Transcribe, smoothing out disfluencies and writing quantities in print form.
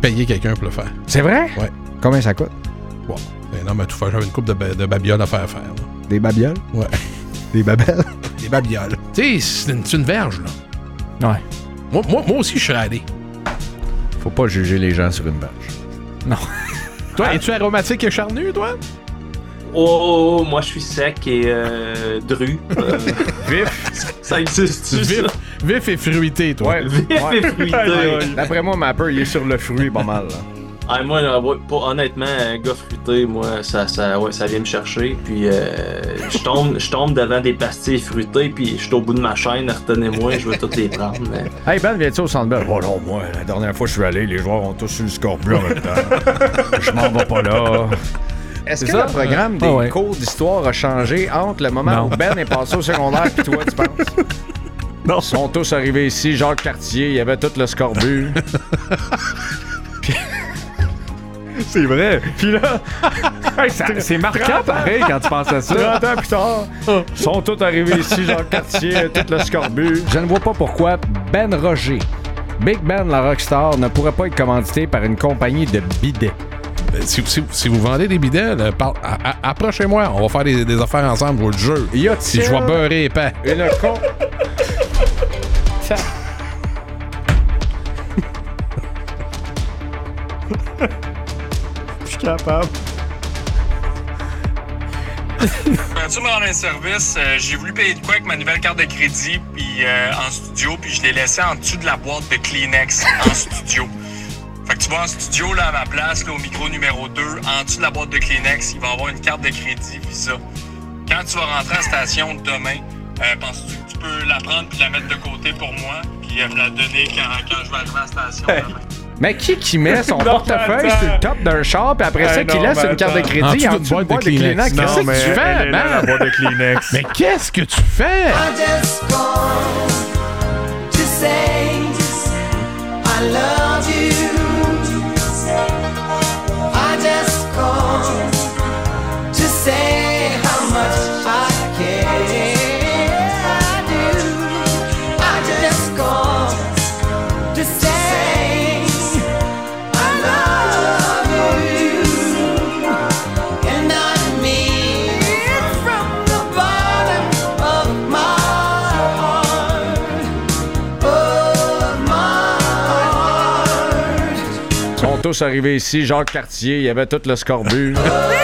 payer quelqu'un pour le faire. C'est vrai? Ouais. Combien ça coûte? Bon. Ben non, mais tout faire, j'avais une couple de babioles à faire. Là. Des babioles? Ouais. Des babelles? Des babioles. Tu sais, c'est une verge, là. Ouais. Moi aussi, je serais allé. Faut pas juger les gens sur une verge. Non. Toi, es-tu aromatique et charnu, toi? Oh, moi je suis sec et dru. Vif. Ça existe-tu, Vif, ça? vif et fruité, toi. Ouais. Vif et fruité. D'après moi, Mapper, il est sur le fruit pas mal. Là. Ah, moi, honnêtement, un gars fruité, moi, ça vient me chercher. Puis je tombe devant des pastilles fruitées, puis je suis au bout de ma chaîne, retenez-moi, je veux toutes les prendre. Mais... Hey Ben, viens-tu au Centre Bell? Oh non, moi, la dernière fois que je suis allé, les joueurs ont tous eu le scorbut en même temps. Je m'en vais pas là. Est-ce que le programme des cours d'histoire a changé entre le moment où Ben est passé au secondaire et toi, tu penses? Non. Ils sont tous arrivés ici, Jacques Cartier, il y avait tout le scorbut. C'est vrai. Puis là, c'est marquant pareil quand tu penses à ça. 30 ans plus tard, ils sont tous arrivés ici, Jacques Cartier, tout le scorbut. Je ne vois pas pourquoi Ben Roger, Big Ben la rockstar, ne pourrait pas être commandité par une compagnie de bidets. Si vous vendez des bidets, approchez-moi. On va faire des affaires ensemble, je vous le jure. Si je vois beurrer épais. Une con... Je suis capable. Quand tu me rends un service, j'ai voulu payer de quoi avec ma nouvelle carte de crédit puis en studio, puis je l'ai laissé en dessous de la boîte de Kleenex en studio. Fait que tu vas en studio, là, à ma place, là, au micro numéro 2, en dessous de la boîte de Kleenex, il va y avoir une carte de crédit Visa. Quand tu vas rentrer à la station demain, penses-tu que tu peux la prendre puis la mettre de côté pour moi, puis me la donner quand je vais arriver à la station demain? Mais qui met son portefeuille sur le top d'un char, puis après ça, qui laisse une carte de crédit en dessous d'une boîte de Kleenex? Qu'est-ce que tu fais, man? La boîte de Kleenex. Mais qu'est-ce que tu fais? I just called to say I love you. I just called to say how much I care. I do. I just called to say I love you, and I mean it from the bottom of my heart, Ils sont tous arrivés ici, Jacques Cartier, il y avait tout le scorbut.